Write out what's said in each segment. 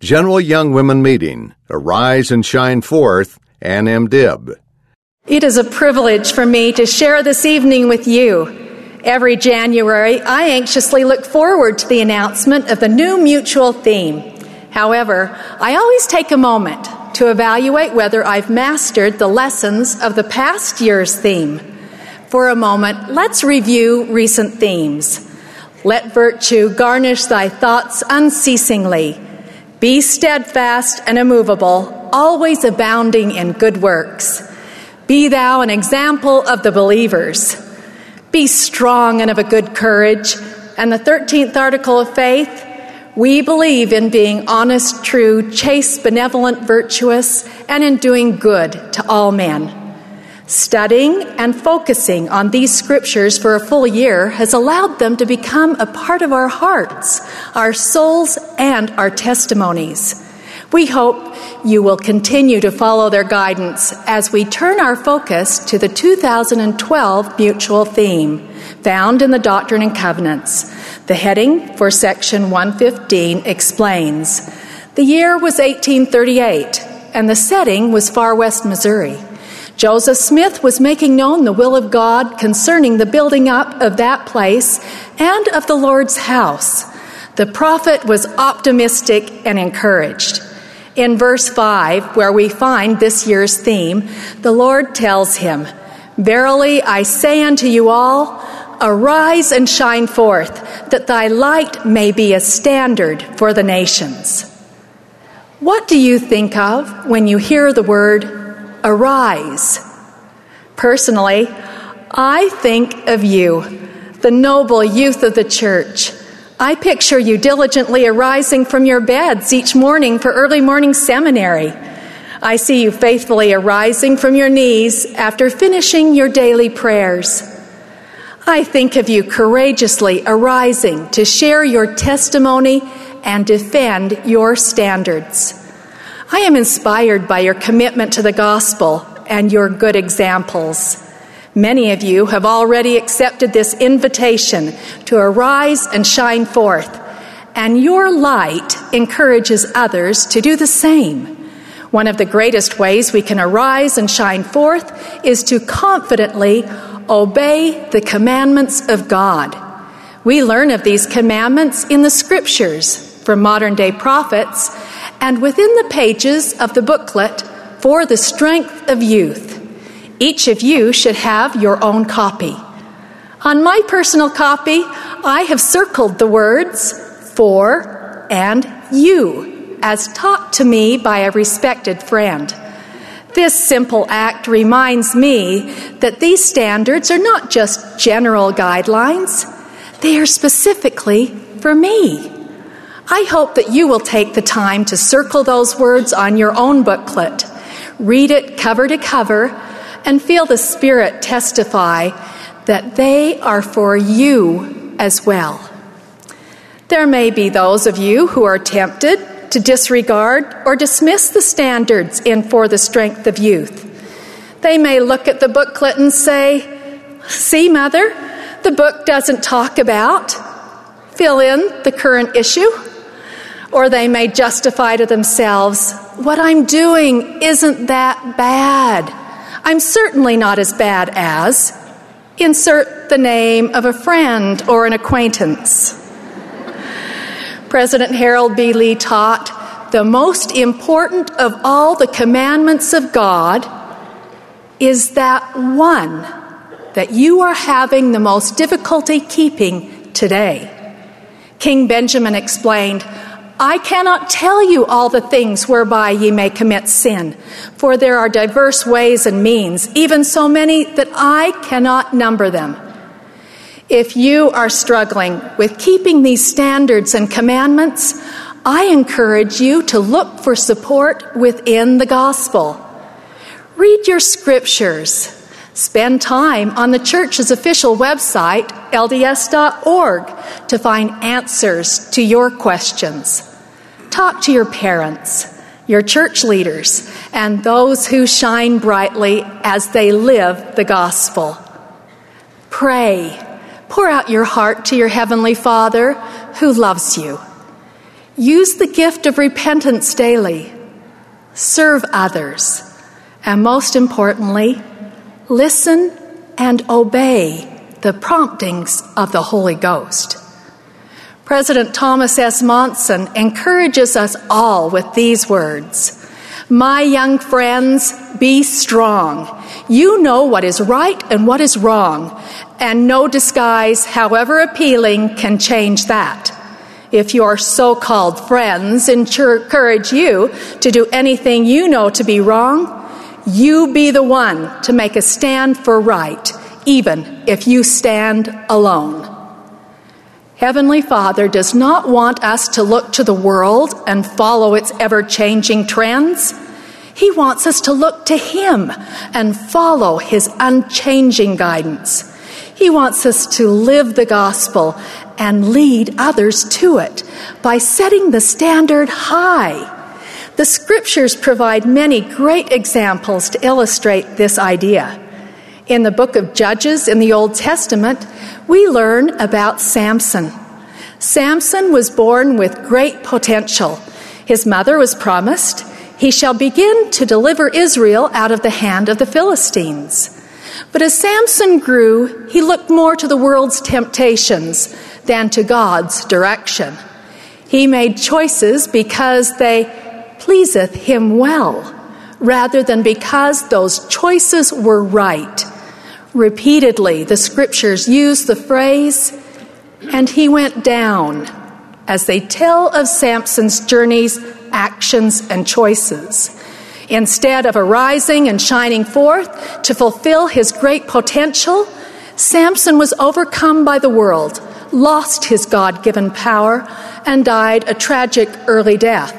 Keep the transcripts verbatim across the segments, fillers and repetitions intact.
General Young Women Meeting, Arise and Shine Forth, Ann M. Dibb. It is a privilege for me to share this evening with you. Every January, I anxiously look forward to the announcement of the new mutual theme. However, I always take a moment to evaluate whether I've mastered the lessons of the past year's theme. For a moment, let's review recent themes. Let virtue garnish thy thoughts unceasingly. Be steadfast and immovable, always abounding in good works. Be thou an example of the believers. Be strong and of a good courage. And the thirteenth article of faith, we believe in being honest, true, chaste, benevolent, virtuous, and in doing good to all men. Studying and focusing on these scriptures for a full year has allowed them to become a part of our hearts, our souls, and our testimonies. We hope you will continue to follow their guidance as we turn our focus to the two thousand twelve mutual theme found in the Doctrine and Covenants. The heading for section one fifteen explains, the year was eighteen thirty-eight, and the setting was Far West, Missouri. Joseph Smith was making known the will of God concerning the building up of that place and of the Lord's house. The prophet was optimistic and encouraged. In verse five, where we find this year's theme, the Lord tells him, Verily I say unto you all, arise and shine forth, that thy light may be a standard for the nations. What do you think of when you hear the word arise? Personally, I think of you, the noble youth of the church. I picture you diligently arising from your beds each morning for early morning seminary. I see you faithfully arising from your knees after finishing your daily prayers. I think of you courageously arising to share your testimony and defend your standards. I am inspired by your commitment to the gospel and your good examples. Many of you have already accepted this invitation to arise and shine forth, and your light encourages others to do the same. One of the greatest ways we can arise and shine forth is to confidently obey the commandments of God. We learn of these commandments in the scriptures from modern-day prophets and within the pages of the booklet For the Strength of Youth. Each of you should have your own copy. On my personal copy, I have circled the words for and you, as taught to me by a respected friend. This simple act reminds me that these standards are not just general guidelines, they are specifically for me. I hope that you will take the time to circle those words on your own booklet, read it cover to cover, and feel the Spirit testify that they are for you as well. There may be those of you who are tempted to disregard or dismiss the standards in For the Strength of Youth. They may look at the booklet and say, see, Mother, the book doesn't talk about, fill in the current issue. Or they may justify to themselves, what I'm doing isn't that bad. I'm certainly not as bad as, insert the name of a friend or an acquaintance. President Harold B. Lee taught, the most important of all the commandments of God is that one that you are having the most difficulty keeping today. King Benjamin explained, I cannot tell you all the things whereby ye may commit sin, for there are diverse ways and means, even so many that I cannot number them. If you are struggling with keeping these standards and commandments, I encourage you to look for support within the gospel. Read your scriptures. Spend time on the church's official website, L D S dot org, to find answers to your questions. Talk to your parents, your church leaders, and those who shine brightly as they live the gospel. Pray. Pour out your heart to your Heavenly Father who loves you. Use the gift of repentance daily. Serve others. And most importantly, listen and obey the promptings of the Holy Ghost. President Thomas S. Monson encourages us all with these words: "My young friends, be strong. You know what is right and what is wrong, and no disguise, however appealing, can change that. If your so-called friends encourage you to do anything you know to be wrong, you be the one to make a stand for right, even if you stand alone." Heavenly Father does not want us to look to the world and follow its ever-changing trends. He wants us to look to Him and follow His unchanging guidance. He wants us to live the gospel and lead others to it by setting the standard high. The Scriptures provide many great examples to illustrate this idea. In the book of Judges in the Old Testament, we learn about Samson. Samson was born with great potential. His mother was promised, "He shall begin to deliver Israel out of the hand of the Philistines." But as Samson grew, he looked more to the world's temptations than to God's direction. He made choices because they pleaseth him well, rather than because those choices were right. Repeatedly, the Scriptures use the phrase, "and he went down," as they tell of Samson's journeys, actions, and choices. Instead of arising and shining forth to fulfill his great potential, Samson was overcome by the world, lost his God-given power, and died a tragic early death.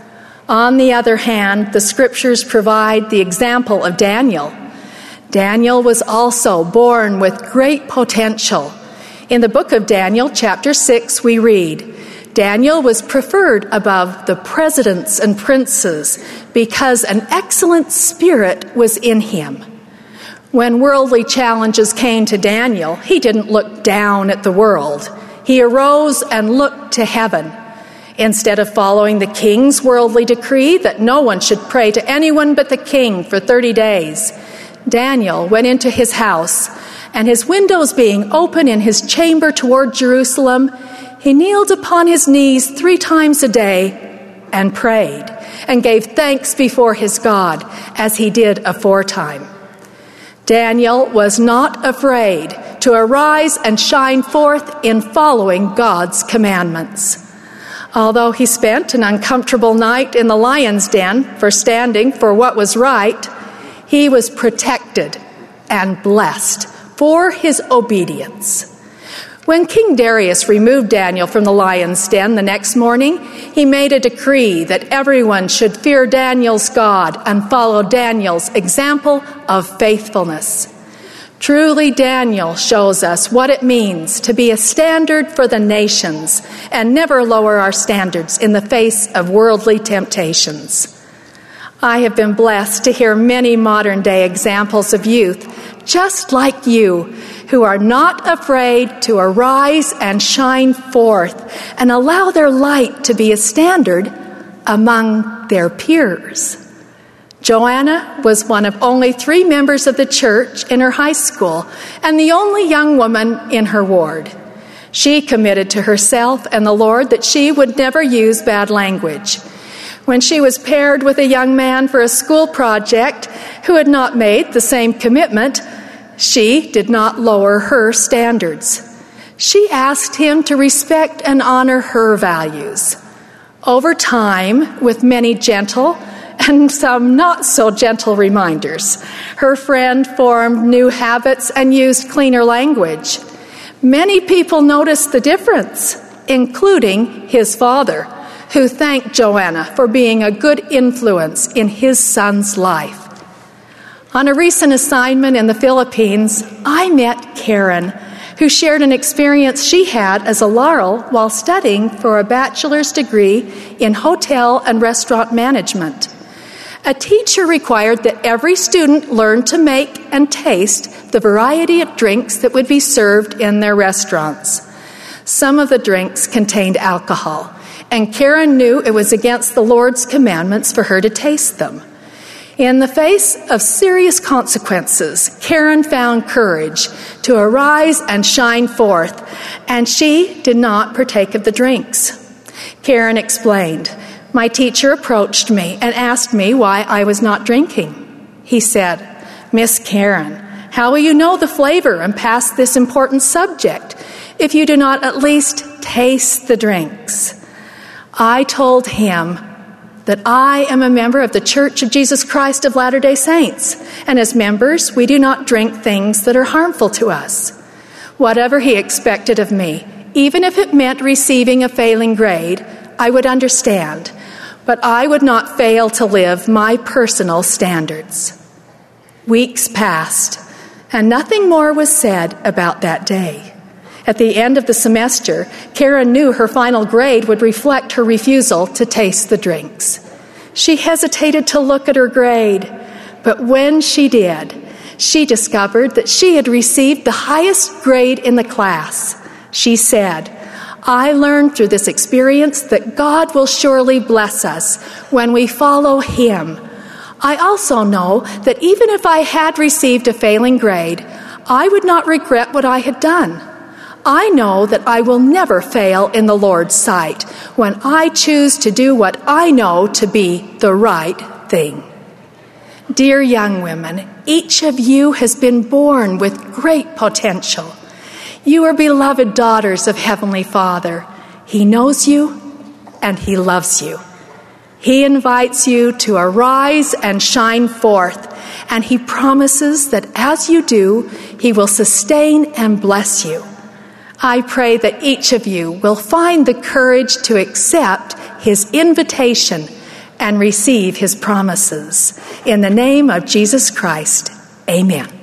On the other hand, the Scriptures provide the example of Daniel. Daniel was also born with great potential. In the book of Daniel, chapter six, we read, "Daniel was preferred above the presidents and princes because an excellent spirit was in him." When worldly challenges came to Daniel, he didn't look down at the world. He arose and looked to heaven. Instead of following the king's worldly decree that no one should pray to anyone but the king for thirty days, Daniel went into his house, and his windows being open in his chamber toward Jerusalem, he kneeled upon his knees three times a day and prayed, and gave thanks before his God, as he did aforetime. Daniel was not afraid to arise and shine forth in following God's commandments. Although he spent an uncomfortable night in the lion's den for standing for what was right, he was protected and blessed for his obedience. When King Darius removed Daniel from the lion's den the next morning, he made a decree that everyone should fear Daniel's God and follow Daniel's example of faithfulness. Truly, Daniel shows us what it means to be a standard for the nations and never lower our standards in the face of worldly temptations. I have been blessed to hear many modern-day examples of youth just like you, who are not afraid to arise and shine forth and allow their light to be a standard among their peers. Joanna was one of only three members of the church in her high school and the only young woman in her ward. She committed to herself and the Lord that she would never use bad language. When she was paired with a young man for a school project who had not made the same commitment, she did not lower her standards. She asked him to respect and honor her values. Over time, with many gentle and some not so gentle reminders, her friend formed new habits and used cleaner language. Many people noticed the difference, including his father, who thanked Joanna for being a good influence in his son's life. On a recent assignment in the Philippines, I met Karen, who shared an experience she had as a Laurel while studying for a bachelor's degree in hotel and restaurant management. A teacher required that every student learn to make and taste the variety of drinks that would be served in their restaurants. Some of the drinks contained alcohol, and Karen knew it was against the Lord's commandments for her to taste them. In the face of serious consequences, Karen found courage to arise and shine forth, and she did not partake of the drinks. Karen explained, "My teacher approached me and asked me why I was not drinking. He said, 'Miss Karen, how will you know the flavor and pass this important subject if you do not at least taste the drinks?' I told him that I am a member of the Church of Jesus Christ of Latter-day Saints, and as members, we do not drink things that are harmful to us. Whatever he expected of me, even if it meant receiving a failing grade, I would understand, but I would not fail to live my personal standards." Weeks passed, and nothing more was said about that day. At the end of the semester, Karen knew her final grade would reflect her refusal to taste the drinks. She hesitated to look at her grade, but when she did, she discovered that she had received the highest grade in the class. She said, "I learned through this experience that God will surely bless us when we follow Him. I also know that even if I had received a failing grade, I would not regret what I had done. I know that I will never fail in the Lord's sight when I choose to do what I know to be the right thing." Dear young women, each of you has been born with great potential. You are beloved daughters of Heavenly Father. He knows you and He loves you. He invites you to arise and shine forth, and He promises that as you do, He will sustain and bless you. I pray that each of you will find the courage to accept His invitation and receive His promises. In the name of Jesus Christ, amen.